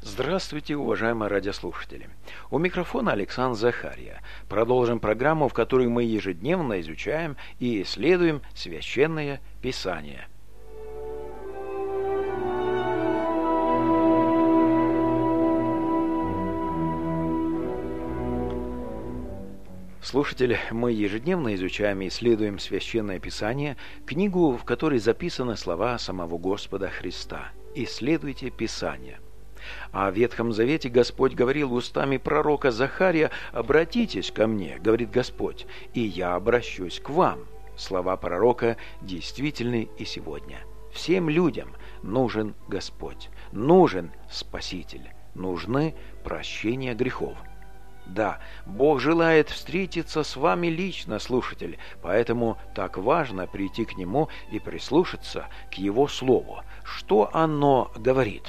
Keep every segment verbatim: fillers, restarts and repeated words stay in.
Здравствуйте, уважаемые радиослушатели. У микрофона Александр Захарья. Продолжим программу, в которой мы ежедневно изучаем и исследуем Священное Писание. Слушатели, мы ежедневно изучаем и исследуем Священное Писание, книгу, в которой записаны слова самого Господа Христа. «Исследуйте Писание». А в Ветхом Завете Господь говорил устами пророка Захария: «Обратитесь ко мне, — говорит Господь, — и я обращусь к вам». Слова пророка действительны и сегодня. Всем людям нужен Господь, нужен Спаситель, нужны прощения грехов. Да, Бог желает встретиться с вами лично, слушатель, поэтому так важно прийти к Нему и прислушаться к Его Слову. Что оно говорит?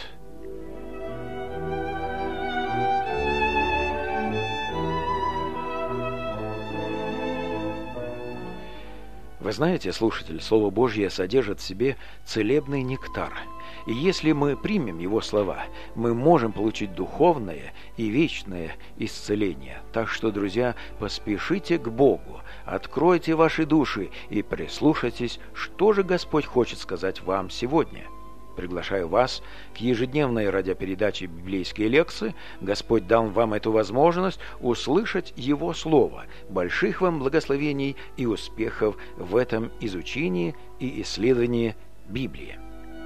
Вы знаете, слушатель, Слово Божье содержит в себе целебный нектар. И если мы примем его слова, мы можем получить духовное и вечное исцеление. Так что, друзья, поспешите к Богу, откройте ваши души и прислушайтесь, что же Господь хочет сказать вам сегодня. Приглашаю вас к ежедневной радиопередаче «Библейские лекции». Господь дал вам эту возможность услышать Его Слово. Больших вам благословений и успехов в этом изучении и исследовании Библии.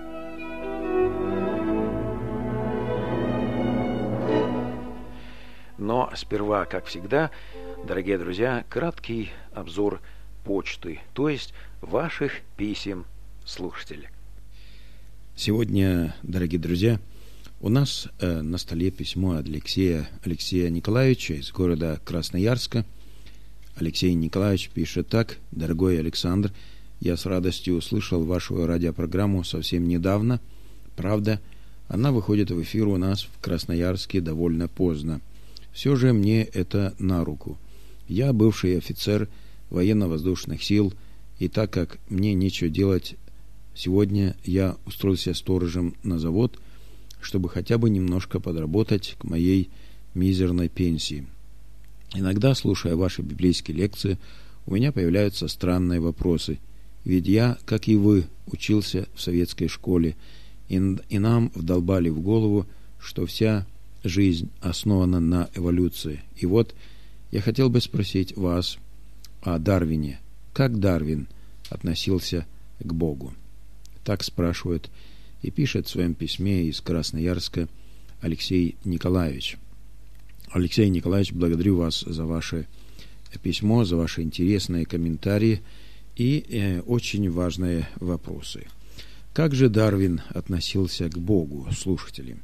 Но сперва, как всегда, дорогие друзья, краткий обзор почты, то есть ваших писем, слушателей. Сегодня, дорогие друзья, у нас э, на столе письмо от Алексея Алексея Николаевича из города Красноярска. Алексей Николаевич пишет так: «Дорогой Александр, я с радостью услышал вашу радиопрограмму совсем недавно. Правда, она выходит в эфир у нас в Красноярске довольно поздно. Все же мне это на руку. Я бывший офицер военно-воздушных сил, и так как мне нечего делать, сегодня я устроился сторожем на завод, чтобы хотя бы немножко подработать к моей мизерной пенсии. Иногда, слушая ваши библейские лекции, у меня появляются странные вопросы. Ведь я, как и вы, учился в советской школе, и, и нам вдолбали в голову, что вся жизнь основана на эволюции. И вот я хотел бы спросить вас о Дарвине. Как Дарвин относился к Богу?» Так спрашивает и пишет в своем письме из Красноярска Алексей Николаевич. Алексей Николаевич, благодарю вас за ваше письмо, за ваши интересные комментарии и э, очень важные вопросы. Как же Дарвин относился к Богу, слушатели?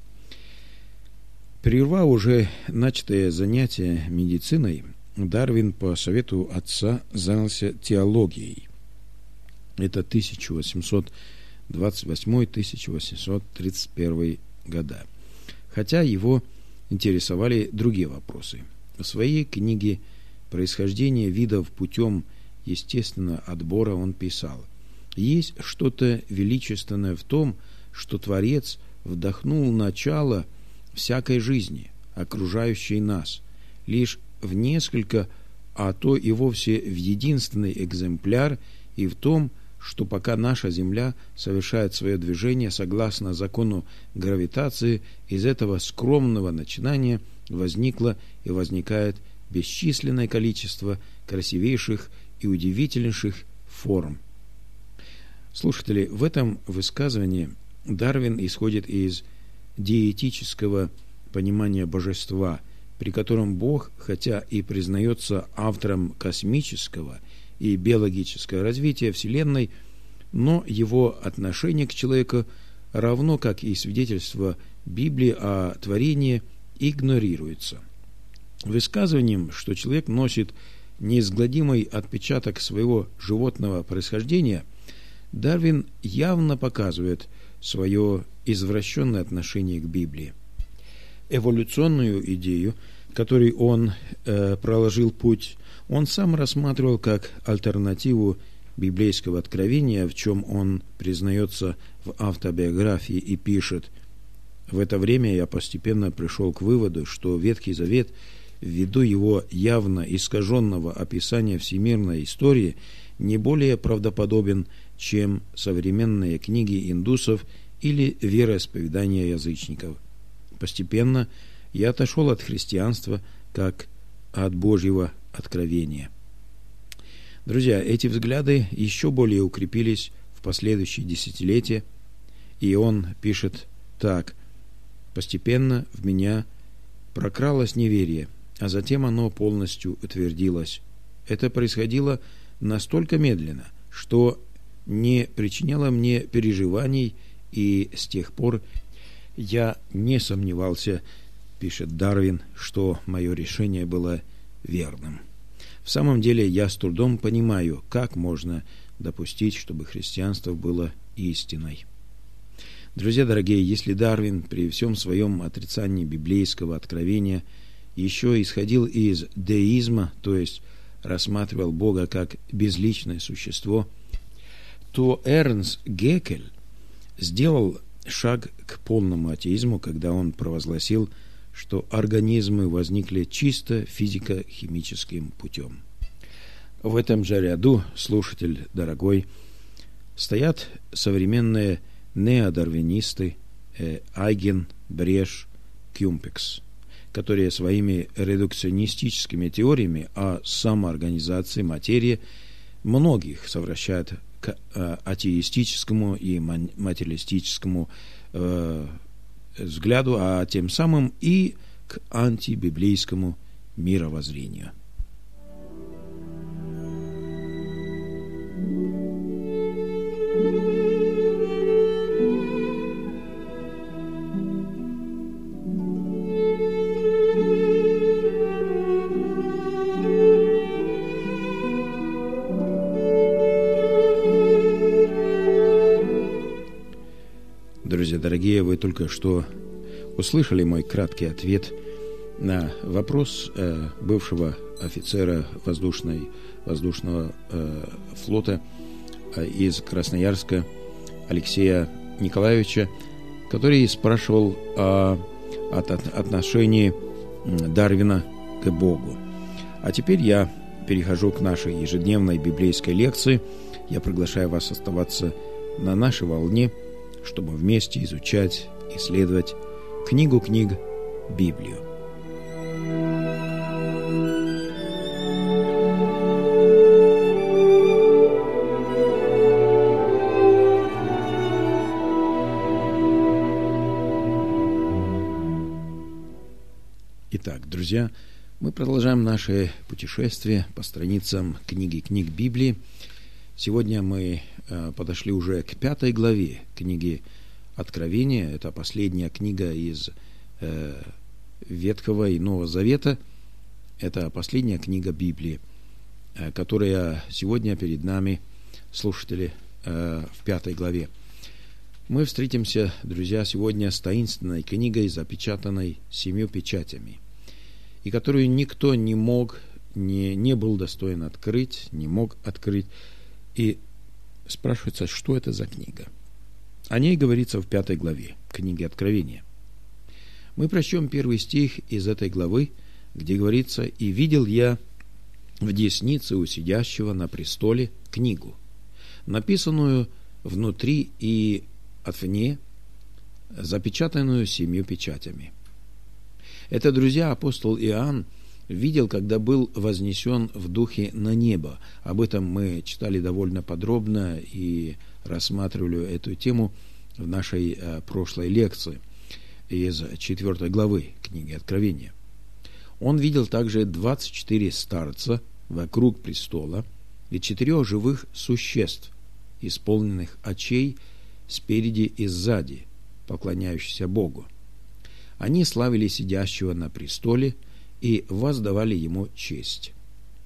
Прервав уже начатое занятие медициной, Дарвин по совету отца занялся теологией. Это тысяча восемьсот двадцать восьмой — тысяча восемьсот тридцать первый года. Хотя его интересовали другие вопросы. В своей книге «Происхождение видов путем естественного отбора» он писал: «Есть что-то величественное в том, что Творец вдохнул начало всякой жизни, окружающей нас, лишь в несколько, а то и вовсе в единственный экземпляр, и в том, что пока наша Земля совершает свое движение согласно закону гравитации, из этого скромного начинания возникло и возникает бесчисленное количество красивейших и удивительнейших форм». Слушатели, в этом высказывании Дарвин исходит из диетического понимания божества, при котором Бог, хотя и признается автором космического и биологического развития Вселенной, но его отношение к человеку, равно как и свидетельство Библии о творении, игнорируется. Высказыванием, что человек носит неизгладимый отпечаток своего животного происхождения, Дарвин явно показывает свое извращенное отношение к Библии. Эволюционную идею, которой он э, проложил путь, он сам рассматривал как альтернативу библейского откровения, в чем он признается в автобиографии и пишет: В это время я постепенно пришел к выводу, что Ветхий Завет, ввиду его явно искаженного описания всемирной истории, не более правдоподобен, чем современные книги индусов или вероисповедания язычников. Постепенно я отошел от христианства как от Божьего откровения. Друзья, эти взгляды еще более укрепились в последующие десятилетия, и он пишет так: «Постепенно в меня прокралось неверие, а затем оно полностью утвердилось. Это происходило настолько медленно, что не причиняло мне переживаний, и с тех пор я не сомневался, — пишет Дарвин, — что мое решение было верным. В самом деле я с трудом понимаю, как можно допустить, чтобы христианство было истиной». Друзья дорогие, если Дарвин при всем своем отрицании библейского откровения еще исходил из деизма, то есть рассматривал Бога как безличное существо, то Эрнст Геккель сделал шаг к полному атеизму, когда он провозгласил, что организмы возникли чисто физико-химическим путем. В этом же ряду, слушатель дорогой, стоят современные неодарвинисты э, Айген, Бреш, Кюмпекс, которые своими редукционистическими теориями о самоорганизации материи многих совращают к э, атеистическому и материалистическому э, взгляду, а тем самым и к антибиблейскому мировоззрению. Друзья дорогие, вы только что услышали мой краткий ответ на вопрос э, бывшего офицера воздушной, воздушного э, флота э, из Красноярска Алексея Николаевича, который спрашивал о, о отношении Дарвина к Богу. А теперь я перехожу к нашей ежедневной библейской лекции. Я приглашаю вас оставаться на нашей волне, чтобы вместе изучать, исследовать книгу книг Библию. Итак, друзья, мы продолжаем наше путешествие по страницам книги книг Библии. Сегодня мы э, подошли уже к пятой главе книги Откровения. Это последняя книга из э, Ветхого и Нового Завета. Это последняя книга Библии, э, которая сегодня перед нами, слушатели, э, в пятой главе. Мы встретимся, друзья, сегодня с таинственной книгой, запечатанной семью печатями, и которую никто не мог, не, не был достоин открыть, не мог открыть. И спрашивается, что это за книга? О ней говорится в пятой главе книги Откровения. Мы прочтем первый стих из этой главы, где говорится: «И видел я в деснице у сидящего на престоле книгу, написанную внутри и отвне, запечатанную семью печатями». Это, друзья, апостол Иоанн видел, когда был вознесен в духе на небо. Об этом мы читали довольно подробно и рассматривали эту тему в нашей э, прошлой лекции из четвертой главы книги Откровения. Он видел также двадцать четыре старца вокруг престола и четырех живых существ, исполненных очей спереди и сзади, поклоняющихся Богу. Они славили сидящего на престоле и воздавали ему честь.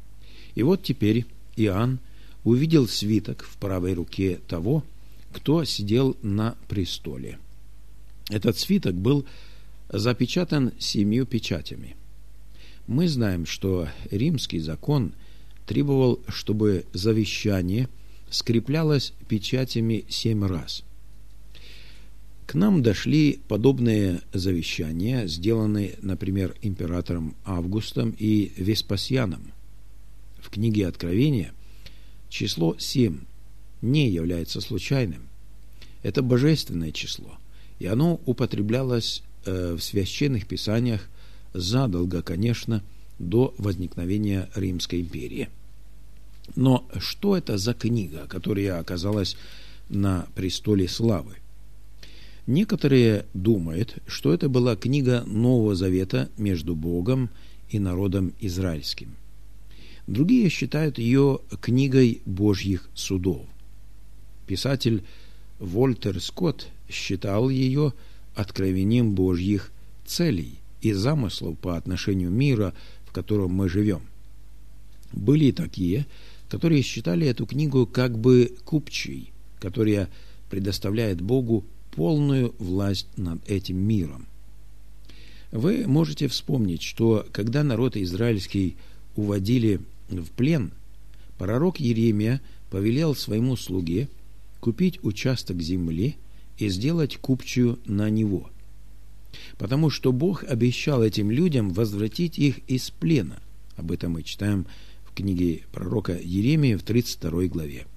И вот теперь Иоанн увидел свиток в правой руке того, кто сидел на престоле. Этот свиток был запечатан семью печатями. Мы знаем, что римский закон требовал, чтобы завещание скреплялось печатями семь раз. К нам дошли подобные завещания, сделанные, например, императором Августом и Веспасианом. В книге Откровения число семь не является случайным. Это божественное число, и оно употреблялось э, в священных писаниях задолго, конечно, до возникновения Римской империи. Но что это за книга, которая оказалась на престоле славы? Некоторые думают, что это была книга Нового Завета между Богом и народом израильским. Другие считают ее книгой Божьих судов. Писатель Вольтер Скотт считал ее откровением Божьих целей и замыслов по отношению мира, в котором мы живем. Были и такие, которые считали эту книгу как бы купчей, которая предоставляет Богу полную власть над этим миром. Вы можете вспомнить, что когда народ израильский уводили в плен, пророк Иеремия повелел своему слуге купить участок земли и сделать купчую на него, потому что Бог обещал этим людям возвратить их из плена. Об этом мы читаем в книге пророка Иеремии в тридцать второй главе.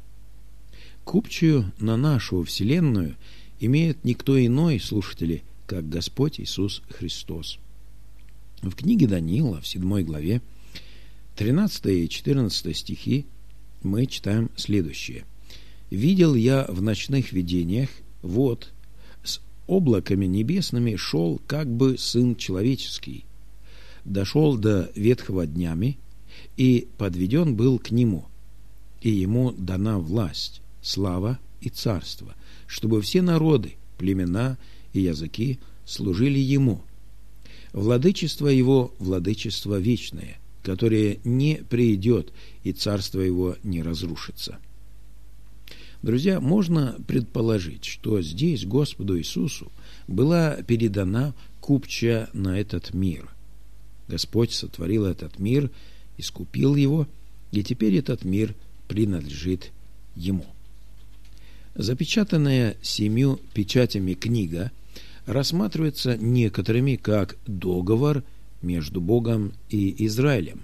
Купчую на нашу вселенную имеет никто иной, слушатели, как Господь Иисус Христос. В книге Даниила в седьмой главе тринадцатый и четырнадцатый стихи мы читаем следующее. «Видел я в ночных видениях, вот, с облаками небесными шел как бы Сын Человеческий, дошел до ветхого днями, и подведен был к Нему, и Ему дана власть, слава и царство, чтобы все народы, племена и языки служили Ему. Владычество Его – владычество вечное, которое не придет, и царство Его не разрушится». Друзья, можно предположить, что здесь Господу Иисусу была передана купча на этот мир. Господь сотворил этот мир, искупил его, и теперь этот мир принадлежит Ему. Запечатанная семью печатями книга рассматривается некоторыми как договор между Богом и Израилем.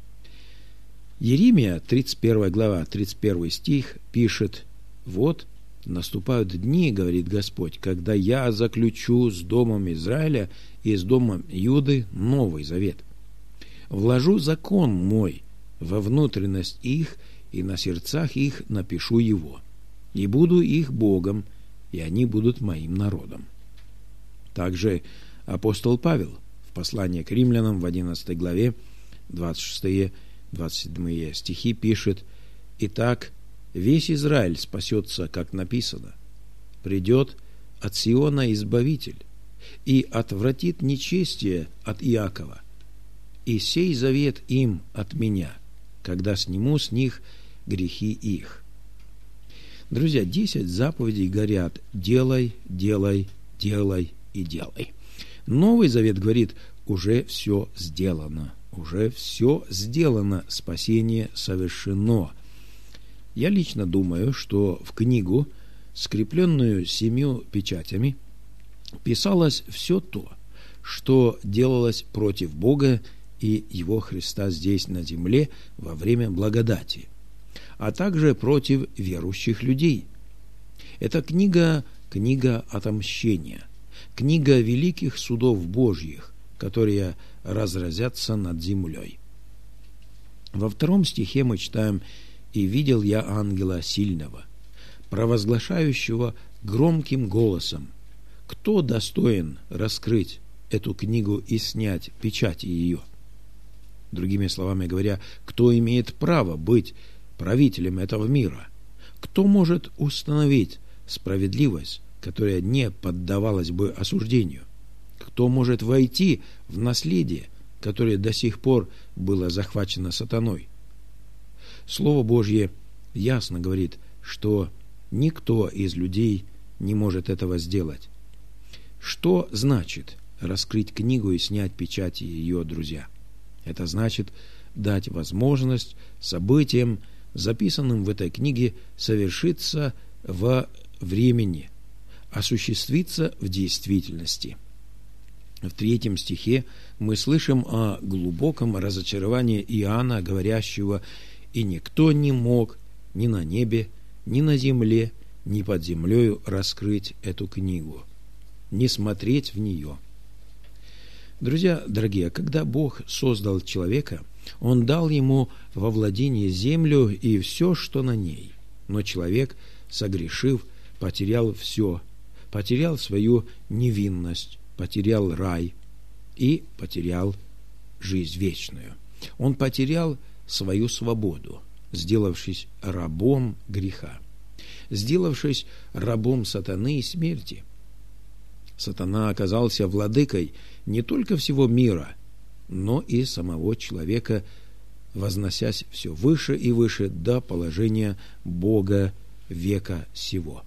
Иеремия, тридцать первая глава, тридцать первый стих, пишет: «Вот наступают дни, говорит Господь, когда я заключу с домом Израиля и с домом Юды новый завет. Вложу закон мой во внутренность их, и на сердцах их напишу его, и буду их Богом, и они будут моим народом». Также апостол Павел в послании к римлянам в одиннадцатой главе двадцать шестые двадцать седьмые стихи пишет: «Итак, весь Израиль спасется, как написано. Придет от Сиона Избавитель, и отвратит нечестие от Иакова. И сей завет им от меня, когда сниму с них грехи их». Друзья, десять заповедей говорят: делай, делай, делай и делай. Новый Завет говорит: уже все сделано, уже все сделано, спасение совершено. Я лично думаю, что в книгу, скрепленную семью печатями, писалось все то, что делалось против Бога и Его Христа здесь на земле во время благодати, а также против верующих людей. Это книга, книга отомщения, книга великих судов Божьих, которые разразятся над землей. Во втором стихе мы читаем: «И видел я ангела сильного, провозглашающего громким голосом: кто достоин раскрыть эту книгу и снять печати ее?» Другими словами говоря, кто имеет право быть правителем этого мира? Кто может установить справедливость, которая не поддавалась бы осуждению? Кто может войти в наследие, которое до сих пор было захвачено сатаной? Слово Божье ясно говорит, что никто из людей не может этого сделать. Что значит раскрыть книгу и снять печати ее, друзья? Это значит дать возможность событиям, записанным в этой книге, совершиться во времени, осуществиться в действительности. В третьем стихе мы слышим о глубоком разочаровании Иоанна, говорящего: «И никто не мог ни на небе, ни на земле, ни под землею раскрыть эту книгу, не смотреть в нее». Друзья дорогие, когда Бог создал человека, Он дал ему во владение землю и все, что на ней. Но человек, согрешив, потерял все, потерял свою невинность, потерял рай и потерял жизнь вечную. Он потерял свою свободу, сделавшись рабом греха, сделавшись рабом сатаны и смерти. Сатана оказался владыкой не только всего мира, но и самого человека, возносясь все выше и выше до положения Бога века сего.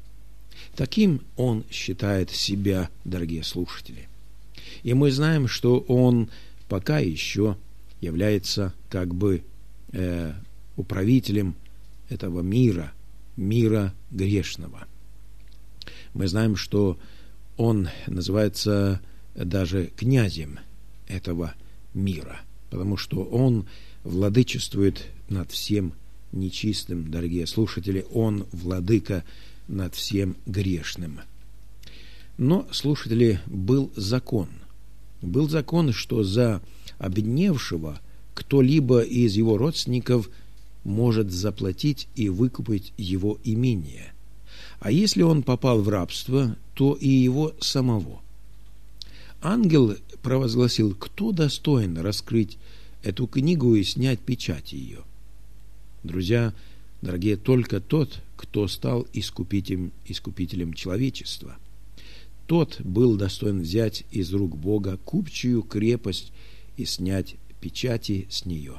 Таким он считает себя, дорогие слушатели. И мы знаем, что он пока еще является как бы э, управителем этого мира, мира грешного. Мы знаем, что он называется даже князем этого мира, потому что он владычествует над всем нечистым, дорогие слушатели, он владыка над всем грешным. Но, слушатели, был закон. Был закон, что за обедневшего кто-либо из его родственников может заплатить и выкупить его имение. А если он попал в рабство, то и его самого. Ангел провозгласил: кто достоин раскрыть эту книгу и снять печать ее? Друзья дорогие, только тот, кто стал искупителем, искупителем человечества. Тот был достоин взять из рук Бога купчую крепость и снять печати с нее.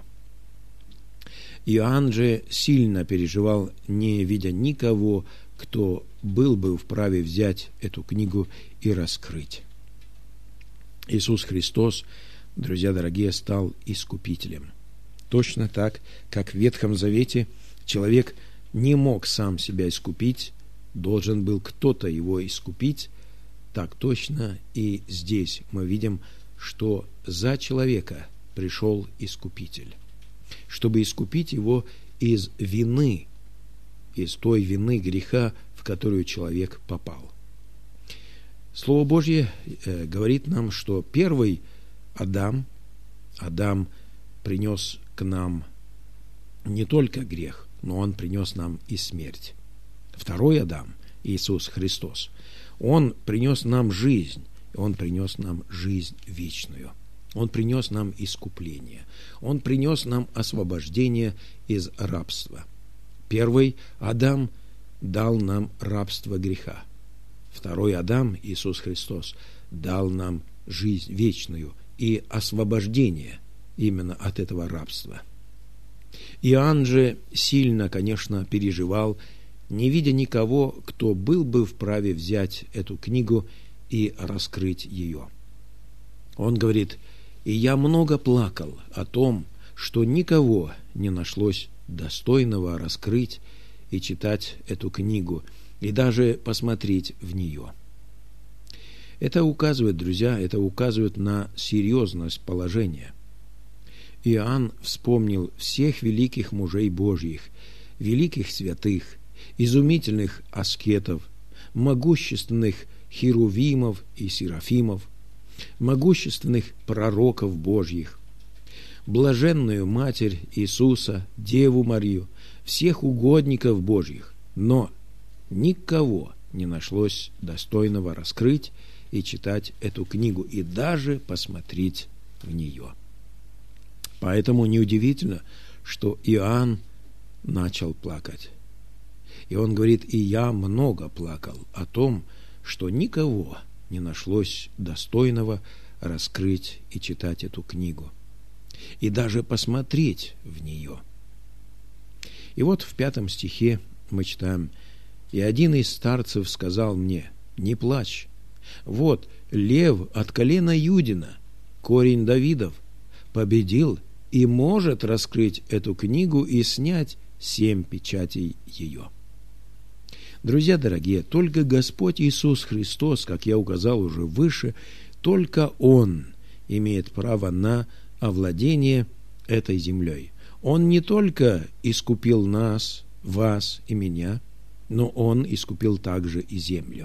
Иоанн же сильно переживал, не видя никого, кто был бы вправе взять эту книгу и раскрыть. Иисус Христос, друзья дорогие, стал искупителем. Точно так, как в Ветхом Завете человек не мог сам себя искупить, должен был кто-то его искупить, так точно и здесь мы видим, что за человека пришел Искупитель, чтобы искупить его из вины, из той вины греха, в которую человек попал. Слово Божье э, говорит нам, что первый Адам, Адам принес к нам не только грех, но он принес нам и смерть. Второй Адам, Иисус Христос, он принес нам жизнь, он принес нам жизнь вечную. Он принес нам искупление. Он принес нам освобождение из рабства. Первый Адам дал нам рабство греха. Второй Адам, Иисус Христос, дал нам жизнь вечную и освобождение именно от этого рабства. Иоанн же сильно, конечно, переживал, не видя никого, кто был бы вправе взять эту книгу и раскрыть ее. Он говорит: «И я много плакал о том, что никого не нашлось достойного раскрыть и читать эту книгу, и даже посмотреть в нее». Это указывает, друзья, это указывает на серьезность положения. Иоанн вспомнил всех великих мужей Божьих, великих святых, изумительных аскетов, могущественных херувимов и серафимов, могущественных пророков Божьих, блаженную Матерь Иисуса, Деву Марию, всех угодников Божьих, но никого не нашлось достойного раскрыть и читать эту книгу, и даже посмотреть в нее. Поэтому неудивительно, что Иоанн начал плакать. И он говорит: «И я много плакал о том, что никого не нашлось достойного раскрыть и читать эту книгу, и даже посмотреть в нее». И вот в пятом стихе мы читаем: «И один из старцев сказал мне: не плачь, вот лев от колена Юдина, корень Давидов, победил и может раскрыть эту книгу и снять семь печатей ее». Друзья дорогие, только Господь Иисус Христос, как я указал уже выше, только Он имеет право на овладение этой землей. Он не только искупил нас, вас и меня, но Он искупил также и землю.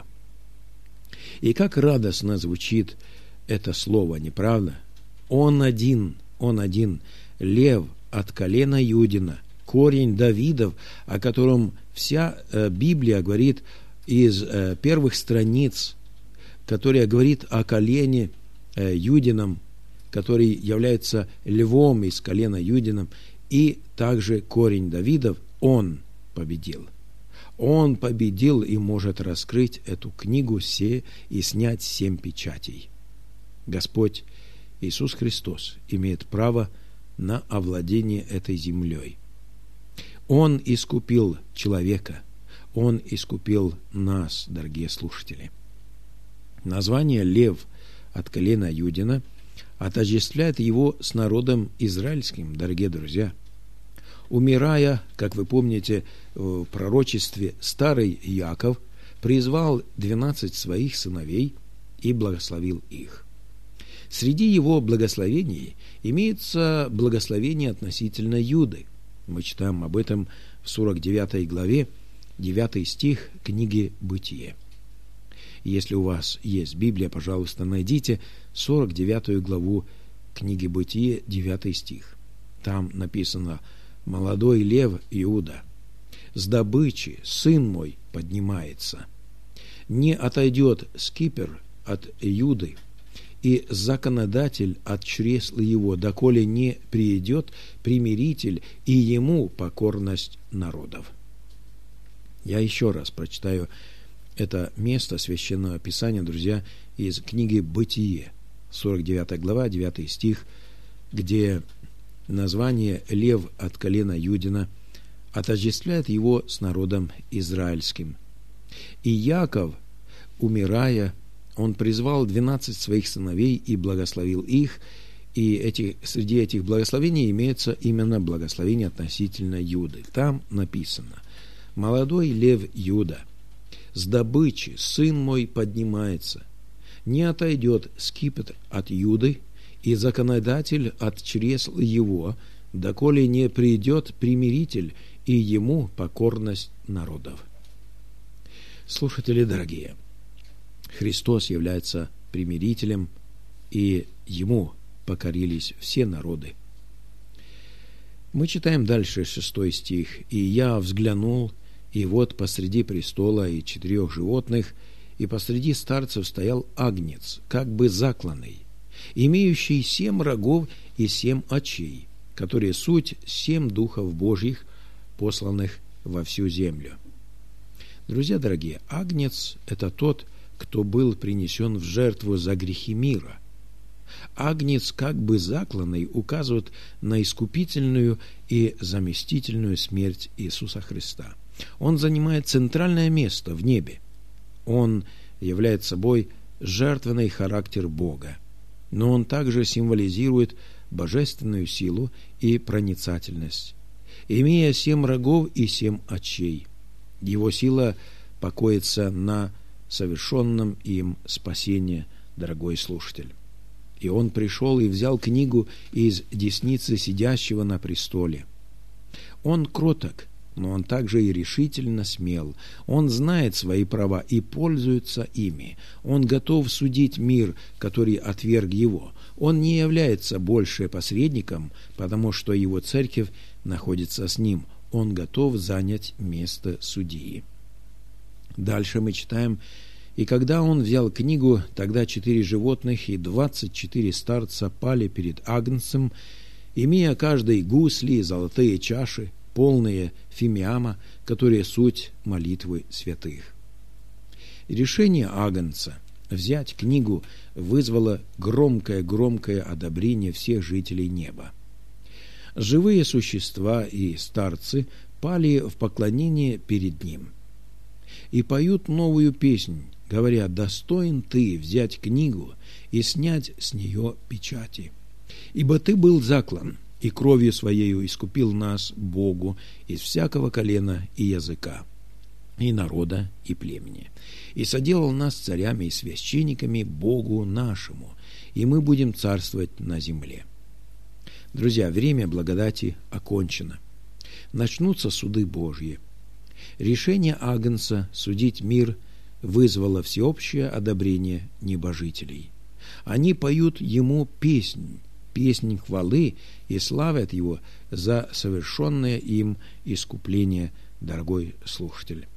И как радостно звучит это слово, не правда? Он один, Он один, лев от колена Юдина, корень Давидов, о котором вся э, Библия говорит из э, первых страниц, которая говорит о колене э, Юдином, который является львом из колена Юдином, и также корень Давидов, он победил. Он победил и может раскрыть эту книгу все и снять семь печатей. Господь Иисус Христос имеет право на овладение этой землей. Он искупил человека, Он искупил нас, дорогие слушатели. Название «Лев» от колена Юдина отождествляет его с народом израильским, дорогие друзья. Умирая, как вы помните, в пророчестве, старый Яков призвал двенадцать своих сыновей и благословил их. Среди его благословений имеется благословение относительно Юды. Мы читаем об этом в сорок девятой главе, девятый стих книги «Бытие». Если у вас есть Библия, пожалуйста, найдите сорок девятую главу книги «Бытие», девятый стих. Там написано: «Молодой лев Иуда, с добычи сын мой поднимается. Не отойдет скипер от Иуды, и законодатель от чресла его, доколе не приидет примиритель, и ему покорность народов». Я еще раз прочитаю это место Священного Писания, друзья, из книги «Бытие», сорок девятая глава, девятый стих, где название «Лев от колена Юдина» отождествляет его с народом израильским. «И Яков, умирая, он призвал двенадцать своих сыновей и благословил их, и эти, среди этих благословений имеется именно благословение относительно Юды. Там написано: «Молодой лев Юда, с добычи сын мой поднимается, не отойдет скипетр от Юды, и законодатель от чресл его, доколе не придет примиритель, и ему покорность народов». Слушатели дорогие, Христос является примирителем, и ему покорились все народы. Мы читаем дальше шестой стих. «И я взглянул, и вот посреди престола и четырех животных, и посреди старцев стоял агнец, как бы закланный, имеющий семь рогов и семь очей, которые суть семь духов Божьих, посланных во всю землю». Друзья дорогие, агнец – это тот, кто был принесен в жертву за грехи мира. Агнец, как бы закланный, указывает на искупительную и заместительную смерть Иисуса Христа. Он занимает центральное место в небе. Он является собой жертвенный характер Бога, но он также символизирует божественную силу и проницательность, имея семь рогов и семь очей. Его сила покоится на совершенном им спасении, дорогой слушатель. И он пришел и взял книгу из десницы сидящего на престоле. Он кроток, но он также и решительно смел. Он знает свои права и пользуется ими. Он готов судить мир, который отверг его. Он не является больше посредником, потому что его церковь находится с ним. Он готов занять место судьи. Дальше мы читаем: «И когда он взял книгу, тогда четыре животных и двадцать четыре старца пали перед агнцем, имея каждый гусли и золотые чаши, полные фимиама, которые суть молитвы святых». Решение агнца взять книгу вызвало громкое-громкое одобрение всех жителей неба. Живые существа и старцы пали в поклонение перед ним и поют новую песнь, говоря: «Достоин ты взять книгу и снять с нее печати, ибо ты был заклан, и кровью своею искупил нас Богу из всякого колена и языка, и народа, и племени. И соделал нас царями и священниками Богу нашему, и мы будем царствовать на земле». Друзья, время благодати окончено. Начнутся суды Божьи. Решение Агнца судить мир вызвало всеобщее одобрение небожителей. Они поют Ему песнь, песнь хвалы, и славят Его за совершенное им искупление, дорогой слушатель.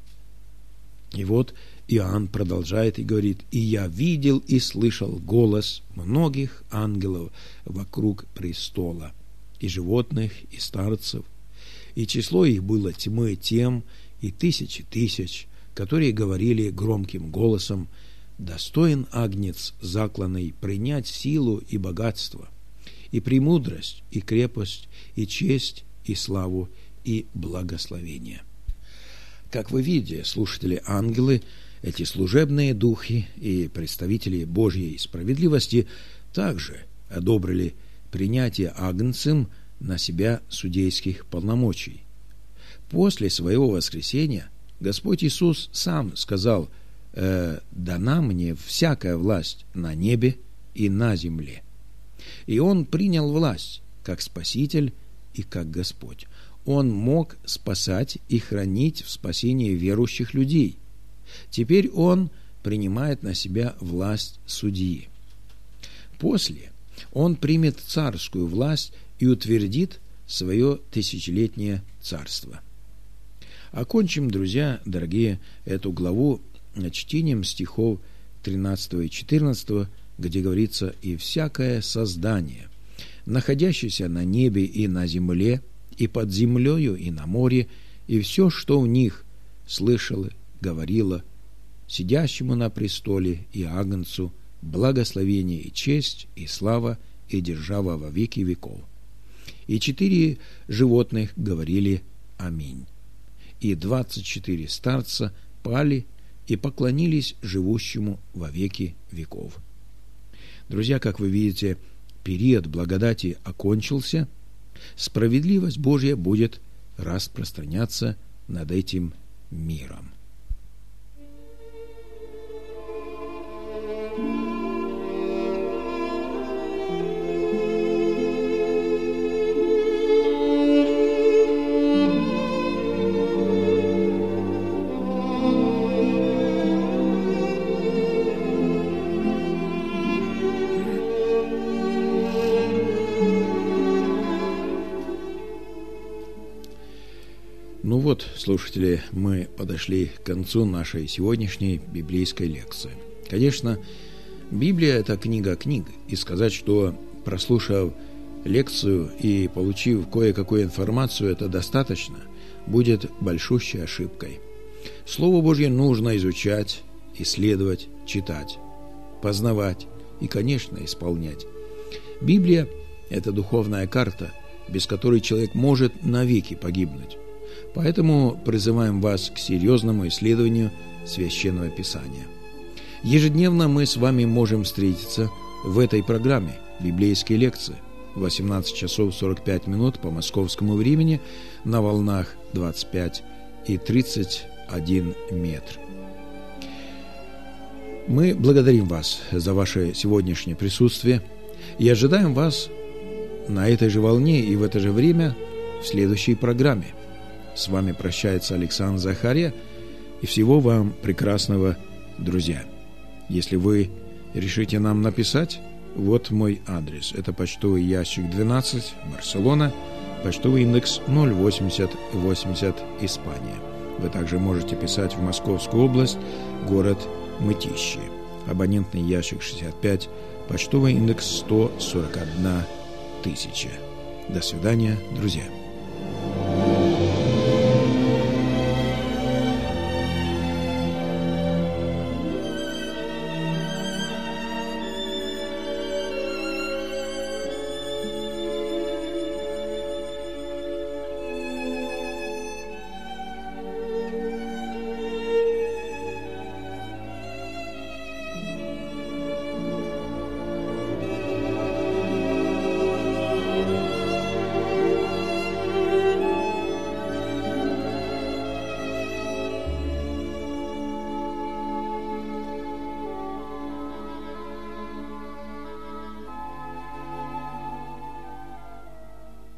И вот Иоанн продолжает и говорит: «И я видел и слышал голос многих ангелов вокруг престола, и животных, и старцев, и число их было тьмы тем, и тысячи тысяч, которые говорили громким голосом: достоин Агнец закланный принять силу и богатство, и премудрость, и крепость, и честь, и славу, и благословение». Как вы видите, слушатели, ангелы, эти служебные духи и представители Божьей справедливости также одобрили принятие Агнцем на себя судейских полномочий. После своего воскресения Господь Иисус сам сказал: э, «Дана мне всякая власть на небе и на земле». И Он принял власть как Спаситель и как Господь. Он мог спасать и хранить в спасении верующих людей. Теперь Он принимает на себя власть судьи. После Он примет царскую власть и утвердит свое тысячелетнее царство. Окончим, друзья, дорогие, эту главу чтением стихов тринадцатого и четырнадцатого, где говорится: «И всякое создание, находящееся на небе и на земле, и под землею, и на море, и все, что в них, слышало, говорило, сидящему на престоле и Агнцу благословение и честь, и слава, и держава во веки веков». И четыре животных говорили: «Аминь». И двадцать четыре старца пали и поклонились живущему во веки веков. Друзья, как вы видите, период благодати окончился. Справедливость Божья будет распространяться над этим миром. Ну вот, слушатели, мы подошли к концу нашей сегодняшней библейской лекции. Конечно, Библия – это книга книг, и сказать, что, прослушав лекцию и получив кое-какую информацию, это достаточно, будет большущей ошибкой. Слово Божье нужно изучать, исследовать, читать, познавать и, конечно, исполнять. Библия – это духовная карта, без которой человек может навеки погибнуть. Поэтому призываем вас к серьезному исследованию Священного Писания. Ежедневно мы с вами можем встретиться в этой программе «Библейские лекции» в восемнадцать часов сорок пять минут по московскому времени на волнах двадцать пять и тридцать один метр. Мы благодарим вас за ваше сегодняшнее присутствие и ожидаем вас на этой же волне и в это же время в следующей программе. С вами прощается Александр Захария, и всего вам прекрасного, друзья. Если вы решите нам написать, вот мой адрес. Это почтовый ящик двенадцать, Барселона, почтовый индекс ноль восемьдесят восемьдесят, Испания. Вы также можете писать в Московскую область, город Мытищи. Абонентный ящик шестьдесят пять, почтовый индекс сто сорок одна тысяча. До свидания, друзья.